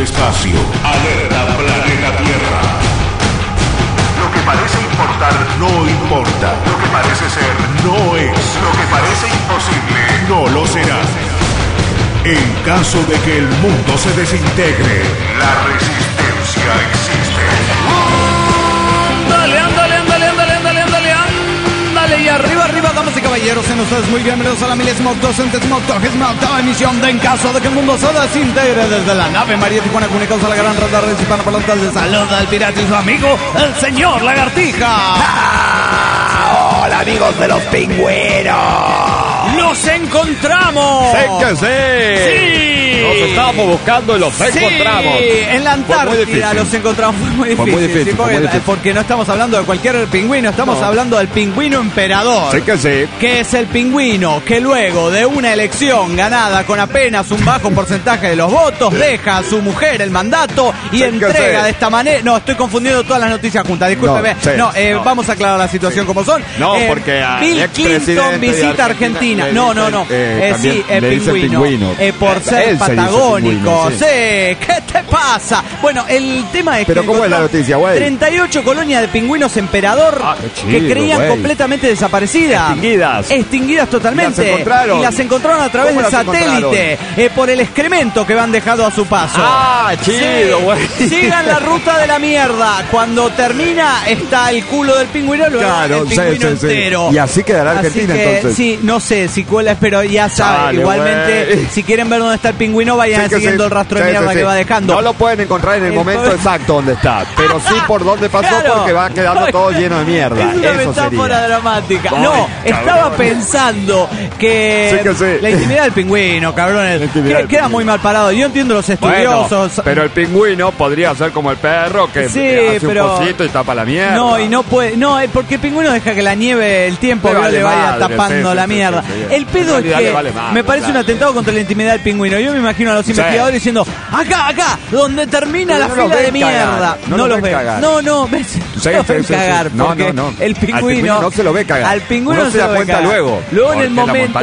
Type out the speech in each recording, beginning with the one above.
espacio. Alerta planeta Tierra. Lo que parece importar no importa. Lo que parece ser no es. Lo que parece imposible no lo será. En caso de que el mundo se desintegre, la resistencia existe. Ándale, y arriba, damas y caballeros, sean ustedes muy bienvenidos a la 1000ª emisión de En caso de que el mundo se desintegre desde la nave María Tijuana, comunicados a la gran red de hispana parlantes de salud al pirata y su amigo, el señor Lagartija. ¡Ah! ¡Hola, amigos de los pingüinos! ¡Los encontramos! ¡Sé que sí! Los estábamos buscando y los encontramos. En la Antártida los encontramos. Fue muy difícil. Porque no estamos hablando de cualquier pingüino, estamos hablando del pingüino emperador. Sí que sí. Que es el pingüino que luego de una elección ganada con apenas un bajo porcentaje de los votos, deja a su mujer el mandato y entrega de esta manera. No, estoy confundiendo todas las noticias juntas, discúlpeme. No, vamos a aclarar la situación como son. No, porque Bill Clinton visita Argentina. No. Sí, pingüino. Por ser patagónico. Sí, ¿qué te pasa? Bueno, el tema es ¿Pero cómo es la noticia, güey? 38 colonias de pingüinos emperador que creían completamente desaparecidas. Extinguidas totalmente. Y las encontraron a través del satélite. Por el excremento que van dejado a su paso. ¡Ah, chido, güey! Sigan la ruta de la mierda. Cuando termina está el culo del pingüino, luego el pingüino entero. Y así quedará Argentina, entonces. Sí, no sé si cuela, pero ya saben. Igualmente, si quieren ver dónde está el pingüino, vayan siguiendo el rastro de mierda que va dejando. No lo pueden encontrar en el momento exacto donde está, pero sí por dónde pasó, porque va quedando todo lleno de mierda. Es una metáfora dramática. No, estaba pensando que la intimidad del pingüino, cabrones, queda muy mal parado. Yo entiendo los estudiosos. Bueno, pero el pingüino podría ser como el perro que hace un pocito y tapa la mierda. No, y no puede. No, porque el pingüino deja que la nieve, el tiempo le vaya tapando la mierda. El pedo es que me parece un atentado contra la intimidad del pingüino. Yo me imagino a los investigadores diciendo: acá, donde termina la fila de mierda. No los ven. No, ves. No ven cagar. Porque el pingüino no se lo ve cagar. Al pingüino no se da cuenta luego. Luego en el momento,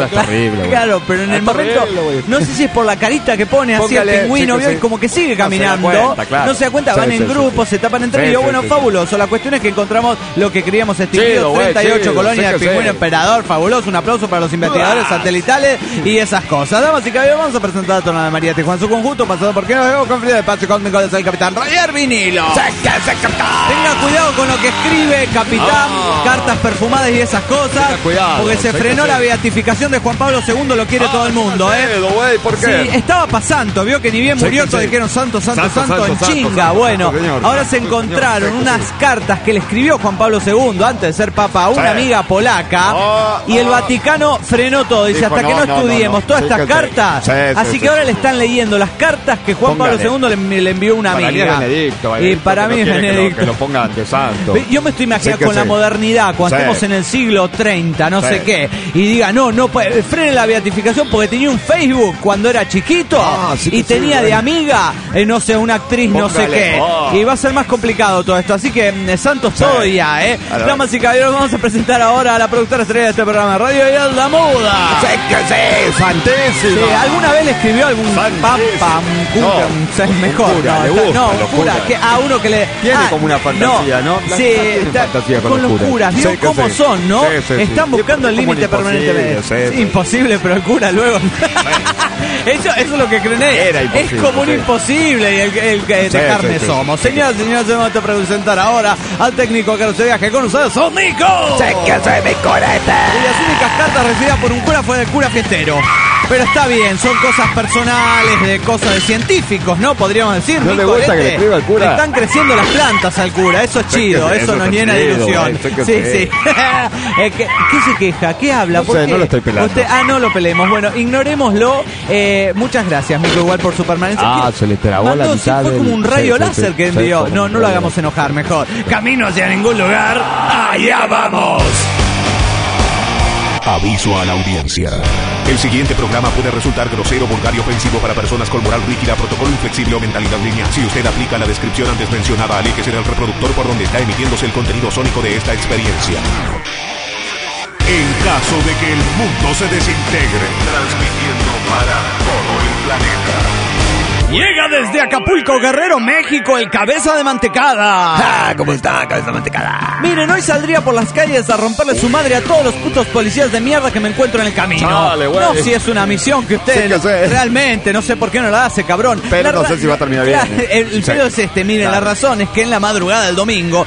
claro, pero en el momento, no sé si es por la carita que pone así el pingüino, y como que sigue caminando. No se da cuenta, van en grupo, se tapan entre ellos. Bueno, fabuloso. La cuestión es que encontramos lo que creíamos extinguido: 38 colonias de pingüino emperador. Fabuloso. Un aplauso para los investigadores satelitales y esas cosas. Damas y caballeros, vamos a presentar a Torna de María Tijuana, su conjunto pasado porque nos vemos con frío de espacio cósmico del capitán Roger Vinilo. Tenga cuidado con lo que escribe, capitán. Cartas perfumadas y esas cosas. Porque se frenó la beatificación de Juan Pablo II, lo quiere todo el mundo, ¿Por qué? Sí, estaba pasando, vio que ni bien murió, todos dijeron santo, en chinga. Bueno, ahora se encontraron unas cartas que le escribió Juan Pablo II antes de ser papa a una amiga polaca y el Vaticano frenó todo. Dice, hasta que no estudiemos todas estas cartas. Así que ahora le están leyendo las cartas que Juan Pablo II le envió una amiga. Y para mí es Benedicto. Que lo pongan de santo. Yo me estoy imaginando con la modernidad, cuando estemos en el siglo 30, no sé qué, y diga, no frene la beatificación porque tenía un Facebook cuando era chiquito y tenía de amiga, no sé, una actriz, no sé qué. Y va a ser más complicado todo esto. Así que santos todo ya, Damas y caballeros, vamos a presentar ahora a la productora estrella de este programa de radio, Yelda Muda. Fantástico. ¿Alguna vez le escribió algún papa, un cura, mejor? Un cura, a uno que le... Tiene como una fantasía, ¿no? Sí, está fantasía con los curas. ¿Vio cómo son, no? Están buscando el límite permanentemente. Imposible, pero el cura luego... Eso es lo que creen ellos. Es como un imposible y el que de carne somos. Señoras y señores, vamos a presentar ahora al técnico que se viaje con ustedes, ¡Son Nico! ¡Sé que soy mi corete! Y las únicas cartas recibidas por un cura fue del cura fiestero. Pero está bien, son cosas personales, de cosas de científicos, ¿no? Podríamos decir. ¿No le gusta que le escriba al cura? Le están creciendo las plantas al cura, eso es chido, eso nos llena de ilusión. Sí. ¿Qué se queja? ¿Qué habla? No lo estoy pelando. No lo pelemos. Bueno, ignorémoslo. Muchas gracias, Mico, igual por su permanencia. Se le trabó la mitad. Fue como un rayo láser que envió. No lo hagamos enojar, mejor. Camino hacia ningún lugar. ¡Allá vamos! Aviso a la audiencia. El siguiente programa puede resultar grosero, vulgar y ofensivo para personas con moral rígida, protocolo inflexible o mentalidad lineal. Si usted aplica la descripción antes mencionada, aléjese del reproductor por donde está emitiéndose el contenido sónico de esta experiencia. En caso de que el mundo se desintegre, transmitiendo para todo el planeta. Llega desde Acapulco, Guerrero, México, el Cabeza de Mantecada. ¿Cómo está, Cabeza de Mantecada? Miren, hoy saldría por las calles a romperle su madre a todos los putos policías de mierda que me encuentro en el camino. Dale, no, si es una misión que usted realmente, no sé por qué no la hace, cabrón. Pero no sé si va a terminar bien. El pedo es este, miren, la razón es que en la madrugada del domingo,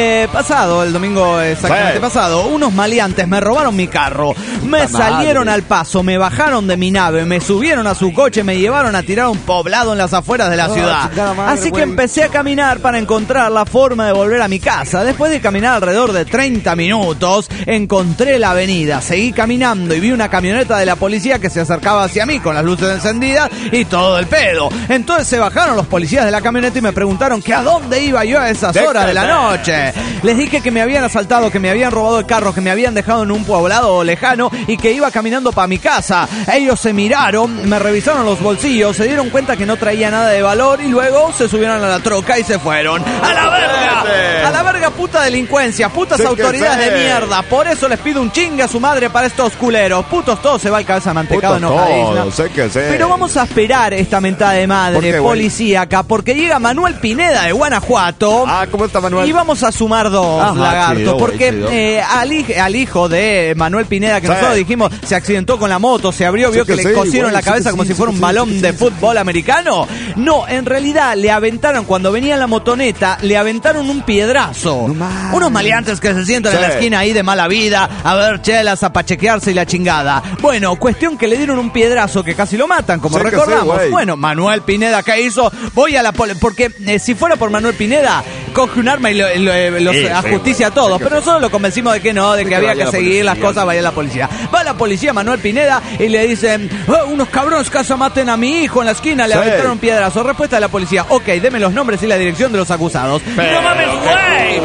el domingo exactamente pasado, unos maleantes me robaron mi carro, me salieron al paso, me bajaron de mi nave, me subieron a su coche, me llevaron a tirar un poblado en las afueras de la ciudad. Así que empecé a caminar para encontrar la forma de volver a mi casa. Después de caminar alrededor de 30 minutos, encontré la avenida, seguí caminando y vi una camioneta de la policía que se acercaba hacia mí con las luces encendidas y todo el pedo. Entonces se bajaron los policías de la camioneta y me preguntaron que a dónde iba yo a esas horas de la noche. Les dije que me habían asaltado, que me habían robado el carro, que me habían dejado en un poblado lejano y que iba caminando para mi casa. Ellos se miraron, me revisaron los bolsillos, se dieron cuenta que no traía nada de valor y luego se subieron a la troca y se fueron. ¡A la verga! ¡A la verga, puta delincuencia! ¡Putas autoridades de mierda! Por eso les pido un chingue a su madre para estos culeros. Putos todos, se va el Cabeza de Mantecado enojadísimo. Pero vamos a esperar esta mentada de madre policíaca porque llega Manuel Pineda de Guanajuato. ¿Cómo está Manuel? Y vamos a sumar dos, lagarto, porque al hijo de Manuel Pineda, que nosotros dijimos se accidentó con la moto, se abrió, vio que le cosieron la cabeza como si fuera un balón de fútbol americano. No, en realidad le aventaron, cuando venía la motoneta, le aventaron un piedrazo. Unos maleantes que se sientan en la esquina ahí de mala vida, a ver chelas, a pachequearse y la chingada. Bueno, cuestión que le dieron un piedrazo que casi lo matan, como recordamos. Bueno, Manuel Pineda, ¿qué hizo? Voy a la porque si fuera por Manuel Pineda, coge un arma y los ajusticia a todos. Pero nosotros lo convencimos de que no, de que había que seguir las cosas, vaya la policía. Va la policía, Manuel Pineda, y le dicen, unos cabrones casi maten a mi hijo en la esquina, le aventaron un piedrazo. Respuesta de la policía, ok, deme los nombres y la dirección de los acusados. ¡No mames, güey!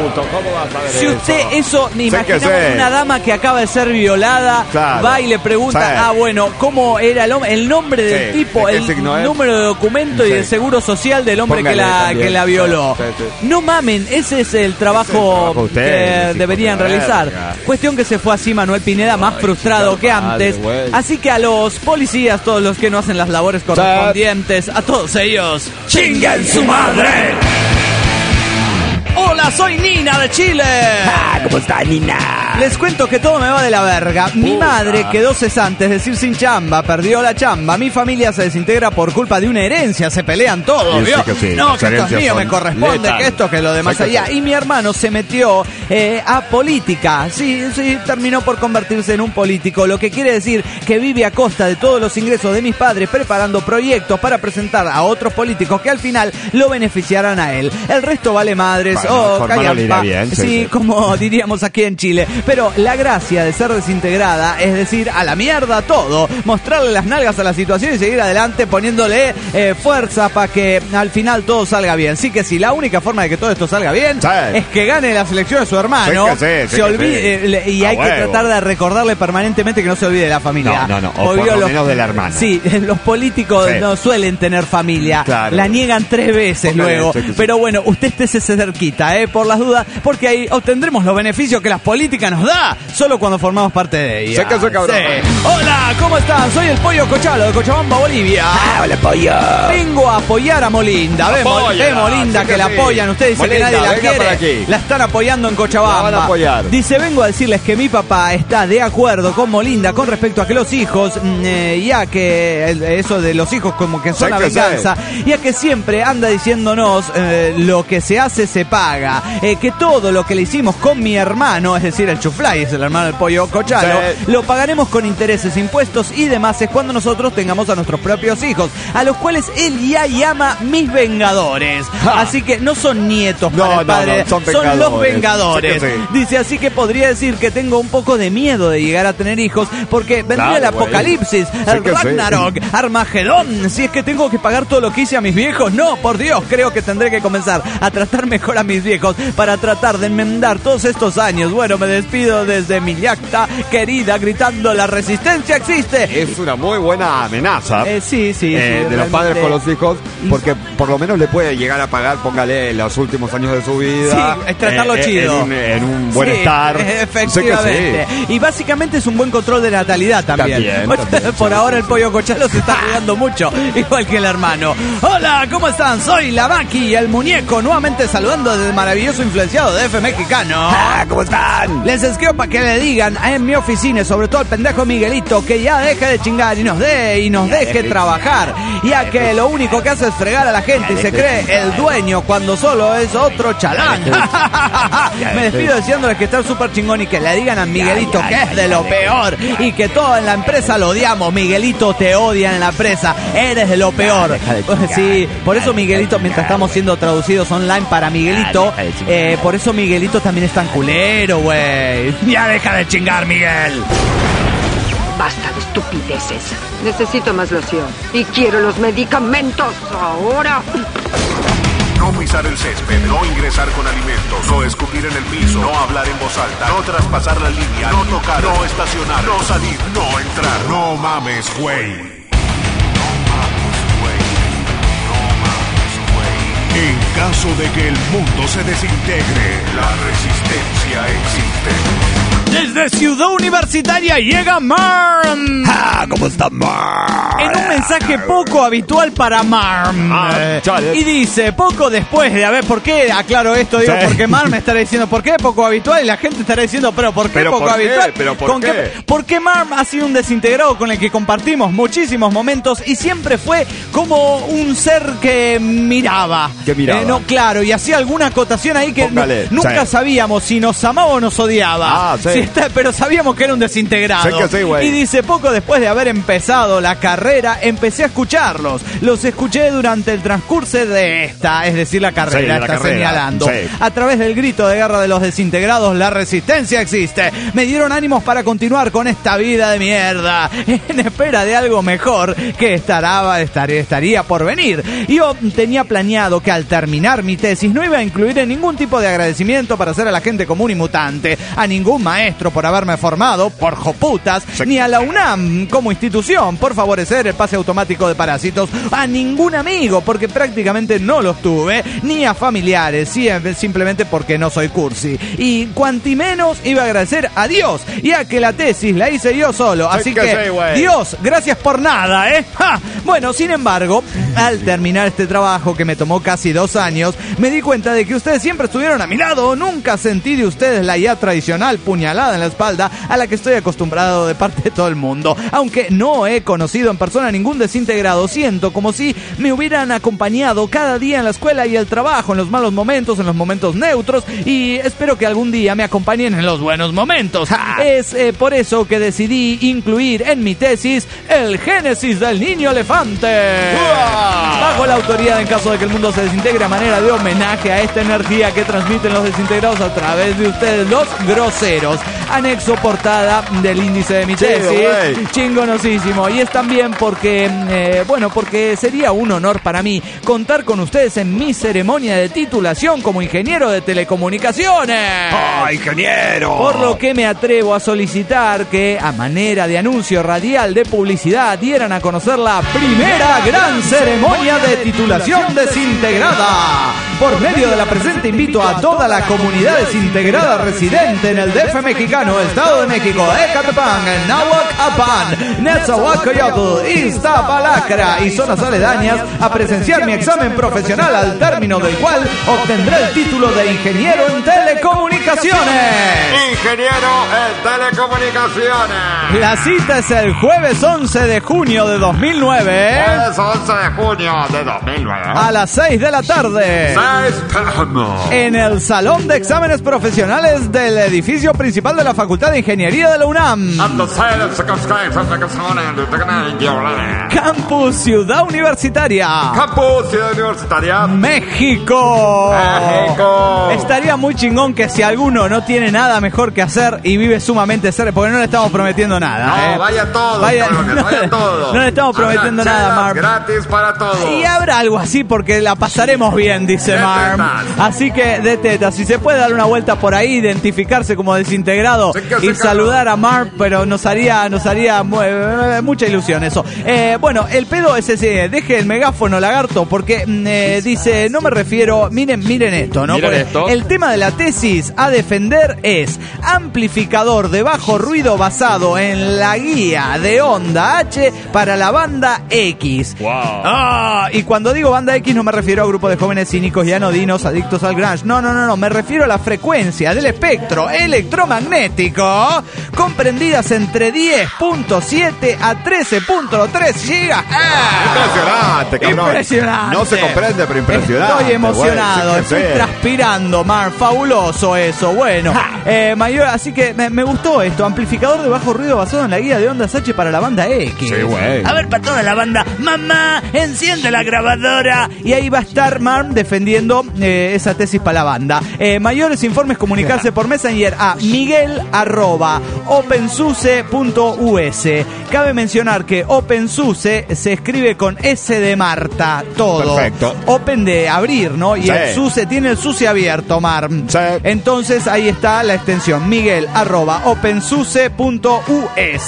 Si usted eso, imaginamos una dama que acaba de ser violada, va y le pregunta, ¿cómo era el nombre del tipo, el número de documento y el seguro social del hombre que la violó? No mamen, ese es el trabajo que deberían realizar. Cuestión que se fue así Manuel Pineda, más frustrado que antes. Así que a los policías, todos los que no hacen las labores correspondientes, a todos ellos, ¡chinguen su madre! Hola, soy Nina de Chile. ¿Cómo está, Nina? Les cuento que todo me va de la verga. Mi madre quedó cesante, es decir, sin chamba, perdió la chamba. Mi familia se desintegra por culpa de una herencia, se pelean todos, ¿vio? No, que esto es mío, me corresponde, que esto, que lo demás allá. Y mi hermano se metió a política. Sí, terminó por convertirse en un político, lo que quiere decir que vive a costa de todos los ingresos de mis padres preparando proyectos para presentar a otros políticos que al final lo beneficiarán a él. El resto vale madres. Callampa. Sí, como diríamos aquí en Chile. Pero la gracia de ser desintegrada es decir, a la mierda todo, mostrarle las nalgas a la situación y seguir adelante poniéndole fuerza para que al final todo salga bien. Sí que sí, la única forma de que todo esto salga bien es que gane la selección de su hermano, se olvide, y hay que tratar de recordarle permanentemente que no se olvide de la familia. No, o por lo menos de la hermana. Sí, los políticos no suelen tener familia, la niegan 3 veces luego. Pero bueno, usted esté cerquita, por las dudas, porque ahí obtendremos los beneficios que las políticas nos da solo cuando formamos parte de ella. Hola, ¿cómo están? Soy el Pollo Cochalo de Cochabamba, Bolivia. Hola, Pollo. Vengo a apoyar a Molinda. Ve Molinda que la apoyan. Ustedes dicen que nadie la quiere. La están apoyando en Cochabamba. La van a apoyar. Dice, vengo a decirles que mi papá está de acuerdo con Molinda con respecto a que los hijos, ya que eso de los hijos como que son la venganza, ya que siempre anda diciéndonos lo que se hace se paga, que todo lo que le hicimos con mi hermano, es decir, el Chuflay, es el hermano del Pollo Cochalo, lo pagaremos con intereses, impuestos y demás cuando nosotros tengamos a nuestros propios hijos, a los cuales él ya llama mis vengadores. Así que no son nietos para el padre, son los vengadores. Dice, así que podría decir que tengo un poco de miedo de llegar a tener hijos, porque vendría el apocalipsis, el Ragnarok, Armagedón. Si es que tengo que pagar todo lo que hice a mis viejos, no, por Dios, creo que tendré que comenzar a tratar mejor a mis viejos para tratar de enmendar todos estos años. Bueno, me despido. despido desde mi yacta querida, gritando: la resistencia existe. Es una muy buena amenaza. Sí, de los padres con los hijos, porque por lo menos le puede llegar a pagar, póngale, los últimos años de su vida. Sí, es tratarlo chido. En un buen estar. Efectivamente. Y básicamente es un buen control de natalidad también. Por ahora el pollo cochalo se está cuidando mucho, igual que el hermano. Hola, ¿cómo están? Soy la Maki, el muñeco, nuevamente saludando desde el maravilloso influenciado de F Mexicano. ¿Cómo están? Les escribo para que le digan en mi oficina, sobre todo al pendejo Miguelito, que ya deje de chingar y nos deje trabajar, ya que lo único que hace es fregar a la gente y se cree el dueño cuando solo es otro chalán. Me despido diciéndoles que está súper chingón y que le digan a Miguelito que es de lo peor y que todo en la empresa lo odiamos. Miguelito, te odian en la empresa, eres de lo peor. Sí, por eso Miguelito, mientras estamos siendo traducidos online para Miguelito, por eso Miguelito también es tan culero, güey. Ya deja de chingar, Miguel. Basta de estupideces. Necesito más loción. Y quiero los medicamentos ahora. No pisar el césped, no ingresar con alimentos, no escupir en el piso, no hablar en voz alta, no traspasar la línea, no tocar, no estacionar, no salir, no entrar. No mames, güey. En caso de que el mundo se desintegre, la resistencia existe. Desde Ciudad Universitaria llega Marm. ¿Cómo está Marm? En un mensaje poco habitual para Marm. Y dice, poco después de haber... ¿Por qué aclaro esto? Digo, porque Marm me estará diciendo, ¿por qué poco habitual? Y la gente estará diciendo, ¿pero por qué poco habitual? ¿Pero por qué? Porque Marm ha sido un desintegrado con el que compartimos muchísimos momentos y siempre fue como un ser que miraba. ¿Qué miraba? No, claro, y hacía alguna acotación ahí que nunca sabíamos si nos amaba o nos odiaba. Pero sabíamos que era un desintegrado. Y dice, poco después de haber empezado la carrera, empecé a escucharlos. Los escuché durante el transcurso de esta, es decir, la carrera, señalando. A través del grito de guerra de los desintegrados, la resistencia existe. Me dieron ánimos para continuar con esta vida de mierda, en espera de algo mejor que estaría por venir. Yo tenía planeado que al terminar mi tesis no iba a incluir en ningún tipo de agradecimiento para hacer a la gente común y mutante, a ningún maestro por haberme formado, por joputas, ni a la UNAM como institución por favorecer el pase automático de parásitos, a ningún amigo porque prácticamente no los tuve, ni a familiares, simplemente porque no soy cursi. Y cuanti menos iba a agradecer a Dios, ya que la tesis la hice yo solo, así que Dios, gracias por nada, ¿eh? Bueno, sin embargo, al terminar este trabajo que me tomó casi 2 años, me di cuenta de que ustedes siempre estuvieron a mi lado. Nunca sentí de ustedes la ya tradicional puñalada en la espalda a la que estoy acostumbrado de parte de todo el mundo. Aunque no he conocido en persona ningún desintegrado, siento como si me hubieran acompañado cada día en la escuela y el trabajo, en los malos momentos, en los momentos neutros, y espero que algún día me acompañen en los buenos momentos. Es por eso que decidí incluir en mi tesis el génesis del niño elefante. Bajo la autoridad, en caso de que el mundo se desintegre, a manera de homenaje a esta energía que transmiten los desintegrados a través de ustedes, los groseros. Anexo portada del índice de mi tesis. Chingonosísimo. Y es también porque, porque sería un honor para mí contar con ustedes en mi ceremonia de titulación como ingeniero de telecomunicaciones. ¡Oh, ingeniero! Por lo que me atrevo a solicitar que, a manera de anuncio radial de publicidad, dieran a conocer la primera gran ceremonia de titulación desintegrada. Por medio de la presente invito a toda la comunidad desintegrada residente en el DF mexicano, Estado de México, Ecatepán, Nahuac-Apan, Netzahualcoyotl, Iztapalacra y zonas aledañas a presenciar mi examen profesional, al término del cual obtendré el título de ingeniero en telecomunicaciones. Ingeniero en telecomunicaciones. La cita es el jueves 11 de junio de 2009. Jueves 11 de junio de 2009. A las 6 de la tarde. En el Salón de Exámenes Profesionales del edificio principal de la Facultad de Ingeniería de la UNAM. Campus Ciudad Universitaria. Campus Ciudad Universitaria. México. Estaría muy chingón que si alguno no tiene nada mejor que hacer y vive sumamente cerca, porque no le estamos prometiendo nada. No, vayan todos. Vayan todos. No le estamos prometiendo nada, Mark. Gratis para todos. Y habrá algo así porque la pasaremos bien, dice Marm. Así que de tetas, si se puede dar una vuelta por ahí, identificarse como desintegrado y saludar a Marm, pero nos haría mucha ilusión eso. Bueno, el pedo es ese, deje el megáfono, lagarto, porque dice, no me refiero, miren esto, ¿no? Miren esto. El tema de la tesis a defender es amplificador de bajo ruido basado en la guía de onda H para la banda X. Wow. Y cuando digo banda X no me refiero a grupo de jóvenes cínicos y anodinos adictos al grunge. No, me refiero a la frecuencia del espectro electromagnético comprendidas entre 10.7 a 13.3 gigas. Impresionante, cabrón. Impresionante. No se comprende, pero impresionante. Estoy emocionado, estoy transpirando, Mar. Fabuloso eso. Bueno, mayor, así que me gustó esto. Amplificador de bajo ruido basado en la guía de ondas H para la banda X. Sí, güey. A ver, para toda la banda, mamá, enciende la grabadora. Y ahí va a estar Marm defendiendo esa tesis para la banda. Mayores informes, comunicarse por Messenger a miguel@opensuse.us. Cabe mencionar que OpenSUSE se escribe con S de Marta, todo. Perfecto. Open de abrir, ¿no? Y el SUSE tiene el SUSE abierto, Marm. Sí. Entonces ahí está la extensión, miguel@opensuse.us.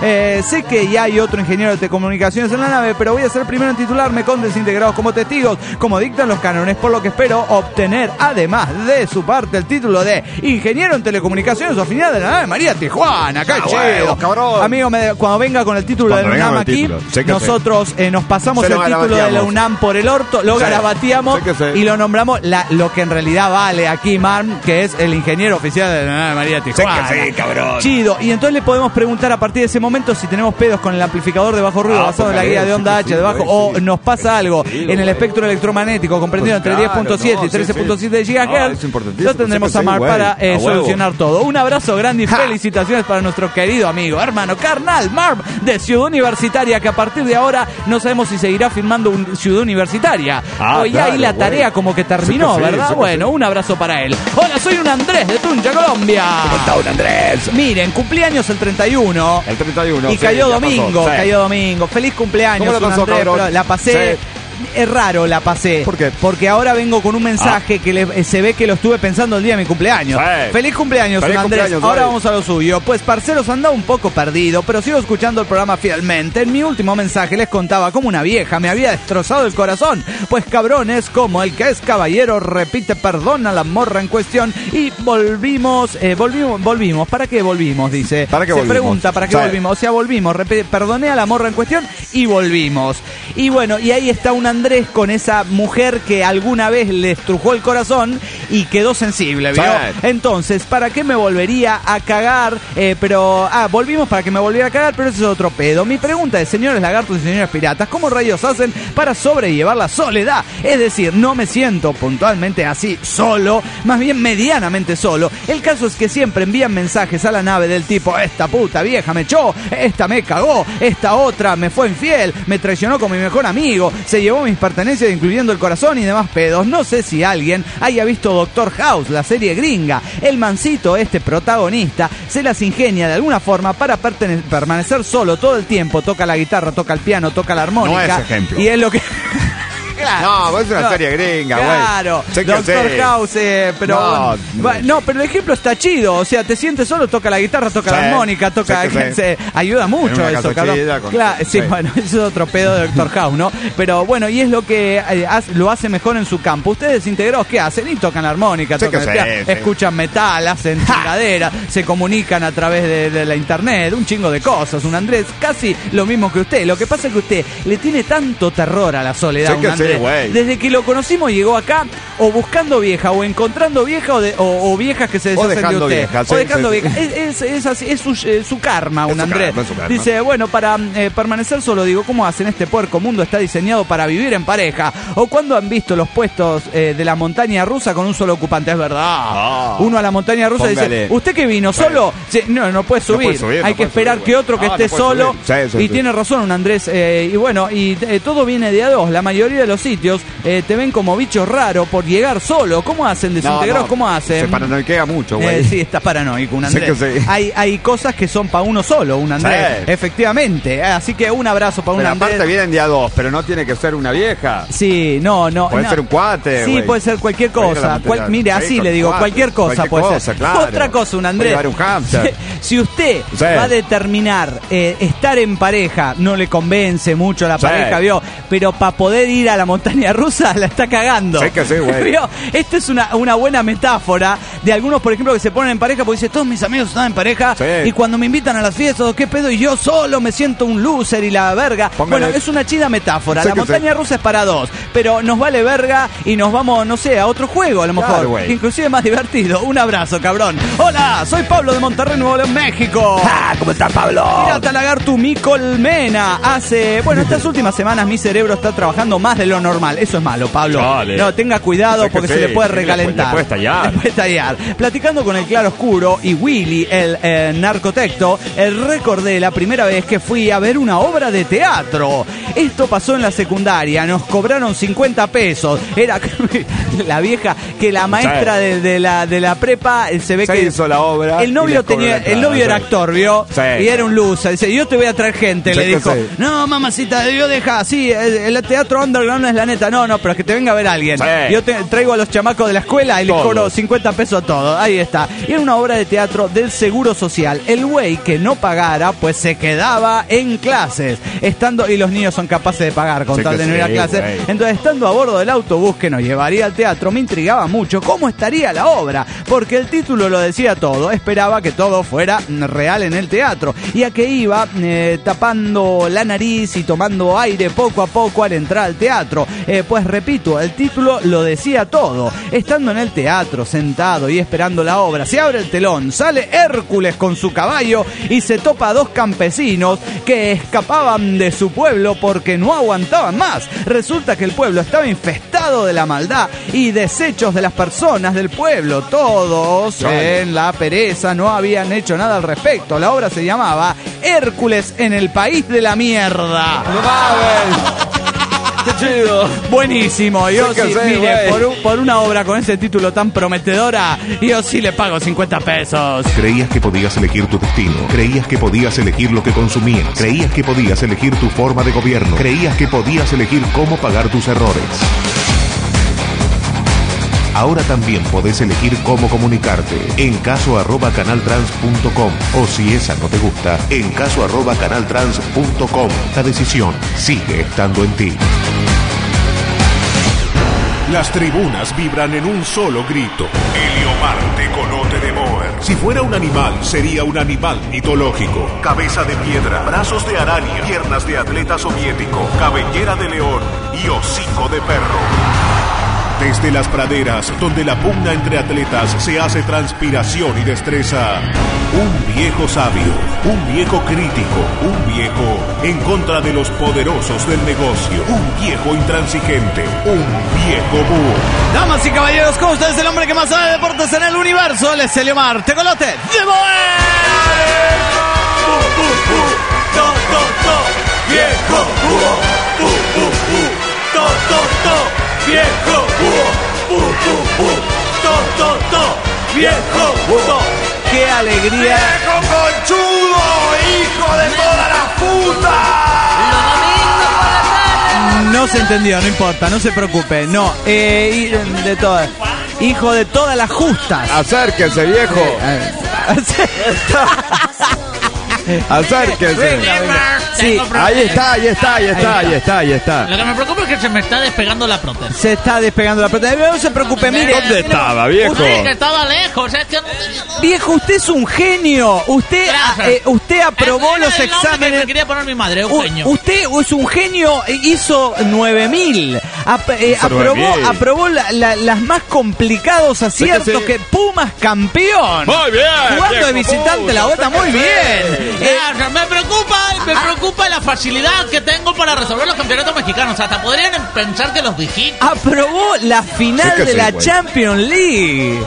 Sé que ya hay otro ingeniero de telecomunicaciones en la nave, pero voy a ser primero en titularme con desintegrados como testigos, como dictan los cánones, por lo que espero obtener, además de su parte, el título de ingeniero en telecomunicaciones oficial de la nave María Tijuana. ¡Qué chido! Cabrón. Amigo, cuando venga con el título de la UNAM aquí, nosotros nos pasamos el título de la UNAM por el orto, lo garabateamos y lo nombramos lo que en realidad vale aquí, Marm, que es el ingeniero oficial de la nave María Tijuana. Sí, cabrón. Chido. Y entonces le podemos preguntar a partir de ese momento si tenemos pedos con el amplificador de bajo ruido basado en la guía de onda H de bajo, o nos pasa algo en el espectro electromagnético comprendido entre 10.7 y 13.7 GHz. Lo tendremos a Mar para solucionar todo. Un abrazo grande y felicitaciones para nuestro querido amigo, hermano, carnal, Marv de Ciudad Universitaria, que a partir de ahora no sabemos si seguirá firmando Ciudad Universitaria. Hoy ya ahí la tarea como que terminó, ¿verdad? Bueno, un abrazo para él. Hola, soy un Andrés de Tunja, Colombia. ¿Cómo está un Andrés? Miren, cumpleaños el 31. El 31. Y cayó domingo. Feliz cumpleaños. ¿Cómo la pasó, Andrés, cabrón? La pasé... Sí. Es raro la pasé. ¿Por qué? Porque ahora vengo con un mensaje que se ve que lo estuve pensando el día de mi cumpleaños. Feliz cumpleaños, Andrés. Cumpleaños, ahora vamos a lo suyo. Pues, parceros, andaba un poco perdido, pero sigo escuchando el programa fielmente. En mi último mensaje les contaba cómo una vieja me había destrozado el corazón. Pues, cabrones, como el que es caballero, repite perdón a la morra en cuestión. Y volvimos. ¿Para qué volvimos? Dice. ¿Para qué volvimos? Se pregunta, ¿para qué volvimos? O sea, volvimos. Perdoné a la morra en cuestión y volvimos. Y bueno, y ahí está un Andrés con esa mujer que alguna vez le estrujó el corazón y quedó sensible, ¿vio? Entonces, ¿para qué me volvería a cagar? Volvimos para que me volviera a cagar, pero ese es otro pedo. Mi pregunta es, señores lagartos y señoras piratas, ¿cómo rayos hacen para sobrellevar la soledad? Es decir, no me siento puntualmente así solo, más bien medianamente solo. El caso es que siempre envían mensajes a la nave del tipo, esta puta vieja me echó, esta me cagó, esta otra me fue infiel, me traicionó con mi mejor amigo, se llevó mis pertenencias incluyendo el corazón y demás pedos. No sé si alguien haya visto Doctor House, la serie gringa. El mancito, este protagonista, se las ingenia de alguna forma para permanecer solo todo el tiempo. Toca la guitarra, toca el piano, toca la armónica. No es ejemplo. Y es lo que... Claro. No, es una serie gringa, güey. Claro, Doctor House, pero... No, pero el ejemplo está chido. O sea, te sientes solo, toca la guitarra, toca la armónica, toca... ayuda mucho eso, cabrón. Claro, sí, bueno, eso es otro pedo de Doctor House, ¿no? Pero bueno, y es lo que lo hace mejor en su campo. Ustedes integrados, ¿qué hacen? Y tocan la armónica, tocan el piano, escuchan metal, hacen chingadera, se comunican a través de la internet, un chingo de cosas. Un Andrés casi lo mismo que usted. Lo que pasa es que usted le tiene tanto terror a la soledad, un Andrés. Desde que lo conocimos llegó acá o buscando vieja o encontrando vieja o viejas que se deshacen de usted. Viejas, o dejando viejas. Es así, es su karma, un Andrés. Dice, bueno, para permanecer solo, digo, ¿cómo hacen? Este puerco mundo está diseñado para vivir en pareja. ¿O cuando han visto los puestos de la montaña rusa con un solo ocupante? Es verdad. Uno a la montaña rusa dice, ¿usted que vino solo? Sí, no puede subir. Hay que esperar que otro que esté solo. Y tiene razón un Andrés. Y bueno, y todo viene de a dos. La mayoría de los sitios te ven como bicho raro por llegar solo. ¿Cómo hacen desintegrados? ¿Cómo hacen? Se paranoiquea mucho, güey. Sí, estás paranoico, un Andrés. Sé que sí. Hay cosas que son para uno solo, un Andrés. Sí. Efectivamente. Así que un abrazo para un Andrés. Aparte vienen de a dos, pero no tiene que ser una vieja. Sí, no. Puede ser un cuate, sí, puede ser cualquier cosa. Mire, así le digo, cualquier cosa puede ser. Claro. Otra cosa, un Andrés. Puede llevar un hámster. Si usted va a determinar estar en pareja, no le convence mucho a la pareja, ¿vio? Pero para poder ir a la montaña rusa la está cagando. Sí que sí, güey. ¿Vio? Esta es una buena metáfora de algunos, por ejemplo, que se ponen en pareja porque dicen, todos mis amigos están en pareja y cuando me invitan a las fiestas, ¿qué pedo? Y yo solo me siento un loser y la verga. Póngale. Bueno, es una chida metáfora. La montaña rusa es para dos, pero nos vale verga y nos vamos, no sé, a otro juego a lo mejor. Claro, inclusive más divertido. Un abrazo, cabrón. Hola, soy Pablo de Monterrey, Nuevo León, México. ¿Cómo estás, Pablo? Pirata Lagartu, mi colmena. Estas últimas semanas mi cerebro está trabajando más de lo normal. Eso es malo, Pablo. Dale. No, tenga cuidado porque se le puede recalentar. Le puede estallar. Platicando con el Claro Oscuro y Willy, el narcotecto, recordé la primera vez que fui a ver una obra de teatro. Esto pasó en la secundaria. Nos cobraron 50 pesos. Era la vieja que la maestra de la prepa se ve que hizo la obra. El novio era actor, ¿vio? Sí. Y era un loser. Dice, yo te voy a traer gente. Le dijo, no, mamacita, yo deja así. El teatro underground no es la neta. No, pero es que te venga a ver alguien. Sí. Yo traigo a los chamacos de la escuela y les cobro 50 pesos todo. Ahí está. Y era una obra de teatro del Seguro Social. El güey que no pagara, pues se quedaba en clases. Y los niños son capaces de pagar con tal de no ir a clases. Güey. Entonces, estando a bordo del autobús que nos llevaría al teatro, me intrigaba mucho cómo estaría la obra. Porque el título lo decía todo. Esperaba que todo fuera real en el teatro. Y a que iba tapando la nariz y tomando aire poco a poco al entrar al teatro. Pues repito, el título lo decía todo. Estando en el teatro, sentado y esperando la obra, se abre el telón, sale Hércules con su caballo y se topa a dos campesinos que escapaban de su pueblo porque no aguantaban más. Resulta que el pueblo estaba infestado de la maldad y desechos de las personas del pueblo. Todos en la pereza no habían hecho nada al respecto. La obra se llamaba Hércules en el país de la mierda. ¡No mames! ¡Qué chido! Buenísimo. Yo sí, mire, por una obra con ese título tan prometedora, yo sí le pago 50 pesos. Creías que podías elegir tu destino. Creías que podías elegir lo que consumías. Creías que podías elegir tu forma de gobierno. Creías que podías elegir cómo pagar tus errores. Ahora también podés elegir cómo comunicarte en caso@canaltrans.com o si esa no te gusta, en caso@canaltrans.com. La decisión sigue estando en ti. Las tribunas vibran en un solo grito. Heliomarte conote de Moer. Si fuera un animal, sería un animal mitológico. Cabeza de piedra, brazos de araña, piernas de atleta soviético, cabellera de león y hocico de perro. Desde las praderas, donde la pugna entre atletas se hace transpiración y destreza, un viejo sabio, un viejo crítico, un viejo en contra de los poderosos del negocio, un viejo intransigente, un viejo búho. Damas y caballeros, con ustedes el hombre que más sabe de deportes en el universo, él es Heliomarte Colote de Moer. Viejo búho, viejo viejo puto. ¡Qué alegría! ¡Viejo conchudo! ¡Hijo de toda la puta! No se entendió, no importa, no se preocupe. No, de todas. Hijo de todas las justas. Acérquese, viejo. Acérquese. Venga. Sí, ahí está. Lo que me preocupa es que se me está despegando la prótesis. Se está despegando la prótesis. No se preocupe, mire. ¿Dónde estaba, viejo? Usted que estaba lejos. Viejo, usted es un genio. Usted aprobó los exámenes. Me quería poner mi madre, Eugenio. Usted es un genio, hizo 9000. Aprobó las más complicados aciertos que Pumas campeón. Muy bien. Jugando de visitante la bota muy bien. Me preocupa la facilidad que tengo para resolver los campeonatos mexicanos. Hasta podrían pensar que los visito. Aprobó la final de la Champions League.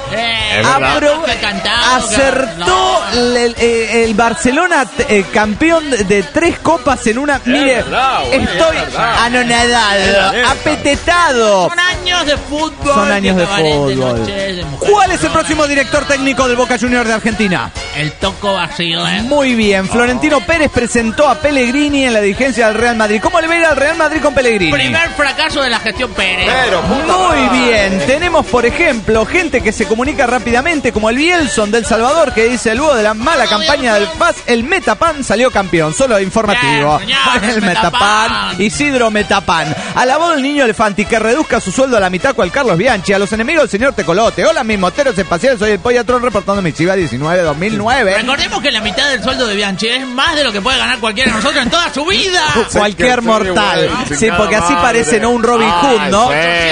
Acertó el Barcelona campeón de 3 copas en una. Mire, estoy anonadado. APT tetado. Son años de fútbol. Son años de fútbol. ¿Cuál es el próximo director técnico del Boca Juniors de Argentina? El Toco Basile. Muy bien, Florentino Pérez presentó a Pellegrini en la dirigencia del Real Madrid. ¿Cómo le va a ir al Real Madrid con Pellegrini? Primer fracaso de la gestión Pérez. Muy bien, tenemos por ejemplo gente que se comunica rápidamente como el Bielson del Salvador que dice luego de la mala campaña del FAS, el Metapan salió campeón. Solo informativo. Bien, señor, el Metapan. Isidro Metapan. Alabó el niño Elefanti que reduzca su sueldo a la mitad con el Carlos Bianchi. A los enemigos del señor Tecolote. Hola mis moteros espaciales, soy el Pollatrón reportando mi Chiva 19-2009. Recordemos que la mitad del sueldo de Bianchi es más de lo que puede ganar cualquiera de nosotros en toda su vida. Cualquier mortal. Sí, porque así parece, ¿no? Un Robin Hood, ¿no?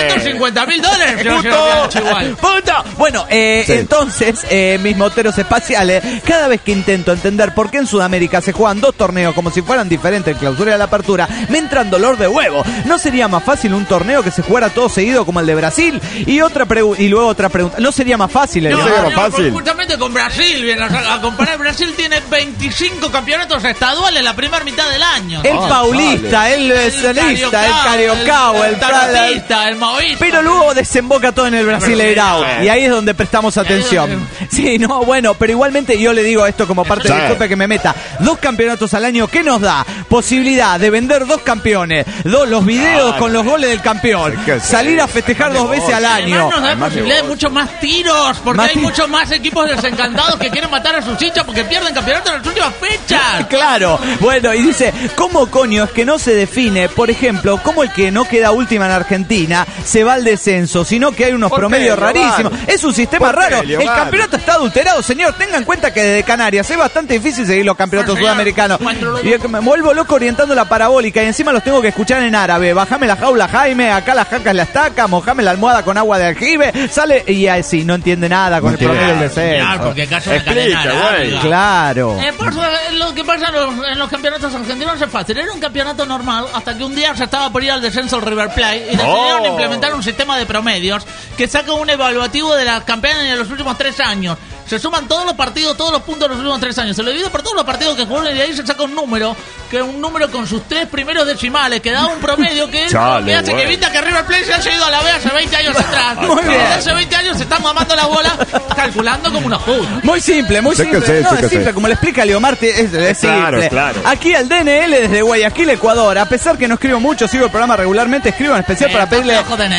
$850,000. ¡Puto! Bueno, entonces, mis moteros espaciales, cada vez que intento entender por qué en Sudamérica se juegan dos torneos como si fueran diferentes, el clausura y la apertura, me entran dolor de huevo. ¿No sería más fácil un torneo que se jugara todo seguido como el de Brasil? Y luego otra pregunta. ¿No sería más fácil? No sería más fácil. Justamente con Brasil, bien, a comparar, Brasil tiene 25 campeonatos estaduales la primera mitad del año. El paulista, el celista, el cariocao, el tarotista, el maoísta. Pero luego desemboca todo en el Brasileirao. Y ahí es donde prestamos atención. Sí, no, bueno, pero igualmente yo le digo esto como parte de disculpe que me meta. 2 campeonatos al año, ¿qué nos da? Posibilidad de vender 2 campeones, los videos con los goles del campeón, salir a festejar 2 veces al año. Además nos da posibilidad de muchos más tiros, porque hay muchos más equipos desencantados que quieren matar a sus hinchas porque pierden campeonatos en las últimas fechas. Claro, bueno, y dice, ¿cómo coño es que no se define, por ejemplo, cómo el que no queda última en Argentina se va al descenso, sino que hay unos promedios rarísimos? Es un sistema raro. El campeonato está adulterado, señor. Tenga en cuenta que desde Canarias es bastante difícil seguir los campeonatos sudamericanos. Y me vuelvo loco orientando la parabólica y encima los tengo que escuchar en árabe. Bájame la jaula, Jaime, acá la jaca es la estaca, mojame la almohada con agua de aljibe, sale y así, no entiende nada con el promedio del descenso. Claro, porque caso de cadena. Claro. Lo que pasa en los campeonatos argentinos es fácil. Era un campeonato normal hasta que un día se estaba por ir al descenso el River Plate y decidieron implementar un sistema de promedios que saca un evaluativo de las campeonas de los últimos 3 años. Se suman todos los partidos, todos los puntos de los últimos 3 años. Se lo divide por todos los partidos que jugaron y de ahí se saca un número, que es un número con sus 3 primeros decimales, que da un promedio que, que hace que evita que River Plate se haya ido a la B hace 20 años atrás. Muy bien. Hace 20 años se están mamando la bola calculando como unos putos. Muy simple, muy simple. Es simple, como le explica Leomar, es simple. Claro. Aquí al DNL desde Guayaquil, Ecuador. A pesar que no escribo mucho, sigo el programa regularmente, escribo en especial para pedirle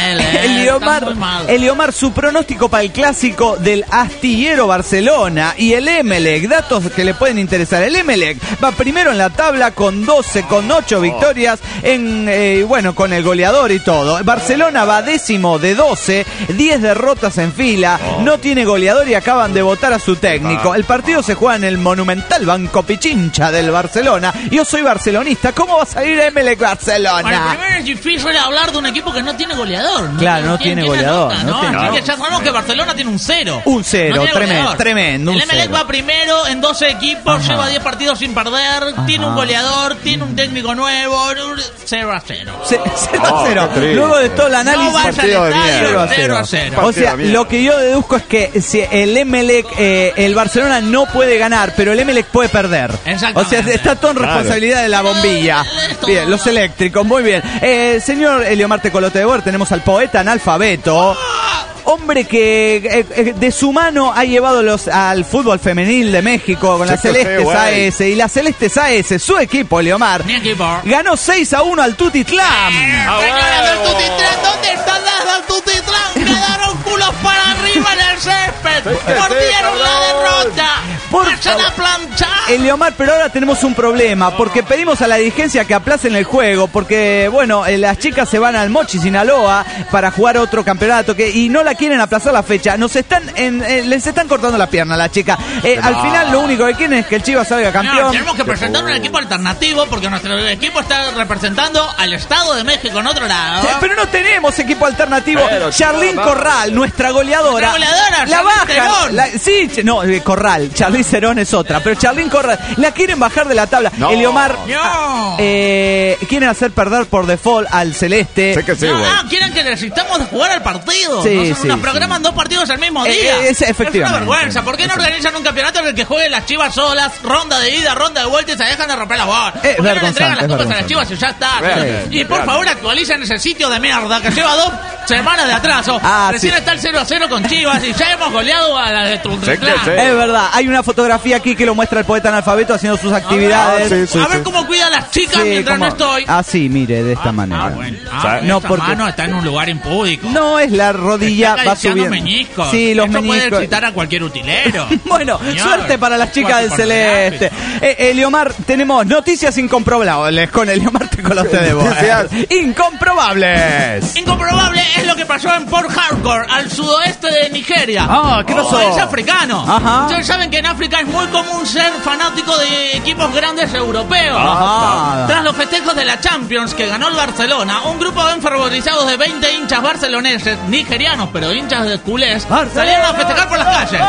Leomar su pronóstico para el clásico del astillero Barcelona y el Emelec. Datos que le pueden interesar. El Emelec va primero en la tabla con 8 victorias con el goleador y todo. Barcelona va 10º de 12, 10 derrotas en fila, no tiene goleador y acaban de votar a su técnico. El partido se juega en el monumental Banco Pichincha del Barcelona. Yo soy barcelonista. ¿Cómo va a salir Emelec Barcelona? Bueno, primero es difícil hablar de un equipo que no tiene goleador. Claro, no tiene goleador. Así que ya sabemos que Barcelona tiene un 0. Un 0, tremendo. El Emelec va primero en 12 equipos, lleva 10 partidos sin perder, tiene un goleador, tiene un técnico nuevo, 0-0. 0-0. Luego de todo el análisis, no vaya al estadio, 0-0. O sea, lo que yo deduzco es que si el Emelec, el Barcelona no puede ganar, pero el Emelec puede perder. O sea, está todo en responsabilidad de la bombilla. Bien, los eléctricos, muy bien. Señor Eliomar Tecolote de Boer, tenemos al poeta analfabeto. Hombre que de su mano ha llevado al fútbol femenil de México con las Celestes AS. Y las Celestes AS, su equipo, Leomar, mi equipo, ganó 6-1 al Tutitlán. Señores del Tutitlán, ¿dónde están las del Tutitlán? Quedaron culos para arriba en el césped. Mordieron la derrota. Marchan a planchar. Leomar, pero ahora tenemos un problema, porque pedimos a la dirigencia que aplacen el juego, porque, bueno, las chicas se van al Mochi, Sinaloa, para jugar otro campeonato, y no la quieren aplazar la fecha. Les están cortando la pierna a la chica. Al final lo único que quieren es que el Chivas salga campeón. No, tenemos que presentar un equipo alternativo, porque nuestro equipo está representando al Estado de México en otro lado. Pero no tenemos equipo alternativo. Charlín Corral, nuestra goleadora. La baja. Corral. Charlín Cerón es otra, pero Charlín Corral corran. La quieren bajar de la tabla. No. Eliomar, No. quieren hacer perder por default al Celeste. Sé que sí, güey. Quieren que necesitamos de jugar el partido. Sí, Nos sí. programan 2 partidos el mismo día. Efectivamente. Es una vergüenza. ¿Por qué no organizan un campeonato en el que jueguen las Chivas solas, ronda de ida, ronda de vuelta y se dejan de romper las bolas? ¿Por qué no le entregan las copas a las Chivas y ya está? Y por favor actualicen ese sitio de mierda que lleva 2 semanas de atraso. Recién está el 0-0 con Chivas y ya hemos goleado a la de Truntriclán. Es verdad, hay una fotografía aquí que lo muestra el poeta analfabeto haciendo sus actividades. A ver cómo cuida a las chicas mientras no estoy. Así, mire, de esta manera. No, porque mano está en un lugar impúdico. No es la rodilla, va subiendo. Meñiscos. Sí, los Esto meñiscos. puede excitar a cualquier utilero. Bueno, Señor, suerte para las chicas del Celeste. Eliomar, tenemos noticias incomprobables con Eliomar Tecolote de Boer. Incomprobables. Incomprobable es lo que pasó en Port Harcourt, al sudoeste de Nigeria. ¿Qué pasó? Es africano. Ajá. Ustedes saben que en África es muy común ser fanático de equipos grandes europeos. Ajá. Tras los festejos de la Champions que ganó el Barcelona, un grupo de enfervorizados de 20 hinchas barceloneses, nigerianos, pero hinchas de culés, salieron a festejar por las calles.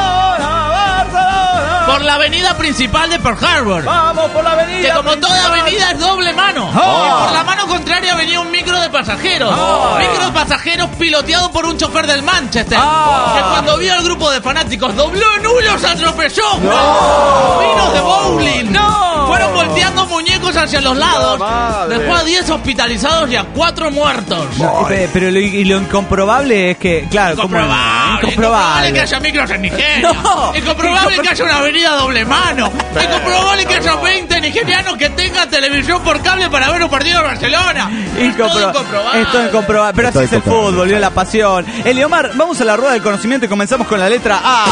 Por la avenida principal de Pearl Harbor. Vamos por la avenida. Que como toda avenida es doble mano. Y por la mano contraria venía un micro de pasajeros. Micro de pasajeros piloteado por un chofer del Manchester. Que cuando vio al grupo de fanáticos dobló en U y los atropelló. Vino de bowling. Fueron volteando muñecos hacia los lados. Dejó a 10 hospitalizados y a 4 muertos. Pero lo incomprobable es que, claro, Incomprobable que haya micros en Nigeria. Incomprobable que haya una avenida doble mano. Incomprobable que haya 20 nigerianos que tengan televisión por cable para ver un partido de Barcelona. Incomprobable. Esto es incomprobable. Pero así es el fútbol, la pasión. Eliomar, vamos a la rueda del conocimiento y comenzamos con la letra A.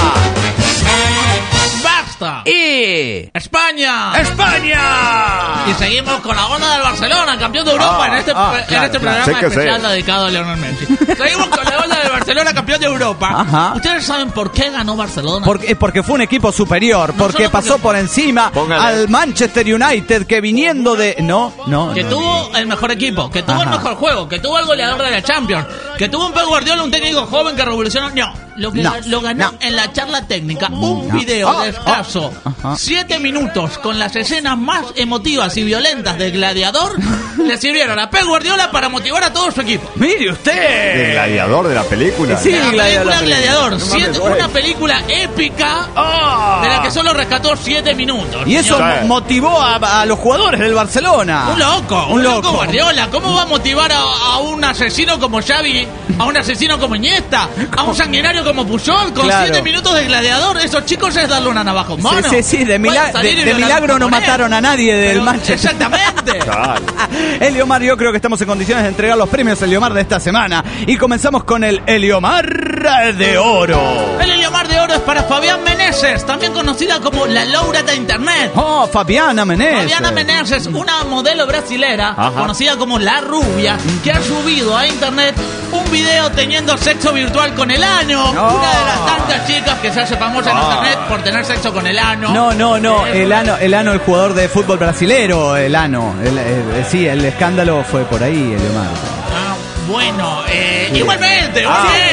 ¡Basta! ¡Y! ¡España! ¡España! Y seguimos con la onda del Barcelona, campeón de Europa, en este programa especial dedicado a Lionel Messi. Seguimos con la onda del Barcelona, campeón de Europa. ¿Ustedes saben por qué ganó Barcelona? Porque fue un equipo superior, porque pasó por encima al Manchester United, que viniendo de... Que tuvo el mejor equipo, que tuvo el mejor juego, que tuvo el goleador de la Champions, que tuvo un Pep Guardiola, un técnico joven que revolucionó... Lo ganó en la charla técnica. Un video de escaso 7 minutos con las escenas más emotivas y violentas de Gladiador le sirvieron a Pep Guardiola para motivar a todo su equipo. ¡Mire usted! ¿El gladiador de la película? Sí, la película Gladiador. No Una película épica de la que solo rescató 7 minutos. Y eso motivó a los jugadores del Barcelona. Un loco Guardiola. ¿Cómo va a motivar a un asesino como Xavi, a un asesino como Iniesta, a un sanguinario como Puyol con 7 minutos de Gladiador? Esos chicos es darle una navaja en mano. Sí, de milagro no mataron a nadie del Manchester. Exactamente. Eliomar, yo creo que estamos en condiciones de entregar los premios Eliomar de esta semana. Y comenzamos con el Eliomar de Oro. El Eliomar de Oro es para Fabián Meneses, también conocida como la Laura de Internet. Fabiana Meneses. Fabiana Meneses, una modelo brasilera, conocida como La Rubia, que ha subido a Internet un video teniendo sexo virtual con el ano. Una de las tantas chicas que se hace famosa en Internet por tener sexo con el ano. No, el ano, el jugador de fútbol brasilero, el ano. Sí, el escándalo fue por ahí, Eliomar. Bueno, igualmente.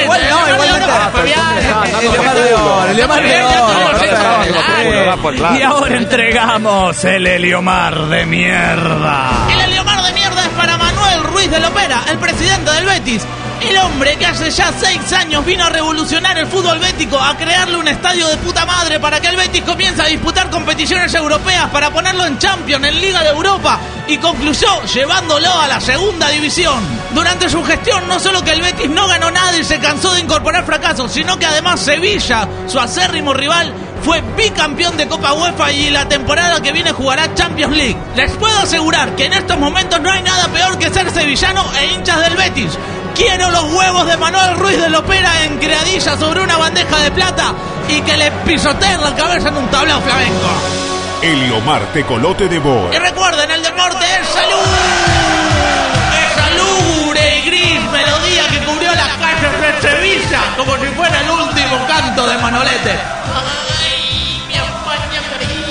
Eliomar de Oro. Y ahora entregamos el Eliomar de mierda. El Eliomar de mierda es para Manuel Ruiz de Lopera, el presidente del Betis. El hombre que hace ya 6 años vino a revolucionar el fútbol bético, a crearle un estadio de puta madre para que el Betis comience a disputar competiciones europeas, para ponerlo en Champions, en Liga de Europa, y concluyó llevándolo a la segunda división. Durante su gestión, no solo que el Betis no ganó nada y se cansó de incorporar fracasos, sino que además Sevilla, su acérrimo rival, fue bicampeón de Copa UEFA y la temporada que viene jugará Champions League. Les puedo asegurar que en estos momentos no hay nada peor que ser sevillano e hinchas del Betis. Quiero los huevos de Manuel Ruiz de Lopera en creadilla sobre una bandeja de plata y que le pisoteen la cabeza en un tablao flamenco. Eliomar Tecolote de Boer. Y recuerden, el del norte es salud. Esa lúgubre y gris melodía que cubrió las calles de Sevilla como si fuera el último canto de Manolete. Ay, mi España querida.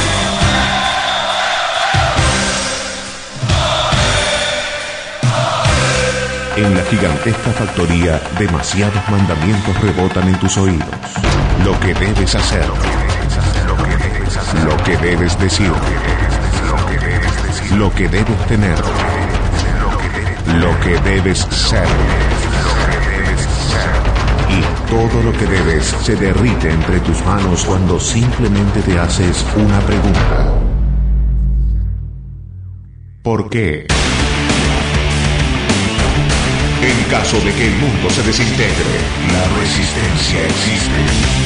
En la gigantesca factoría, demasiados mandamientos rebotan en tus oídos. Lo que debes hacer. Lo que debes lo que debes decir, lo que debes tener, lo que debes ser. Y todo lo que debes se derrite entre tus manos cuando simplemente te haces una pregunta. ¿Por qué? En caso de que el mundo se desintegre, la resistencia existe.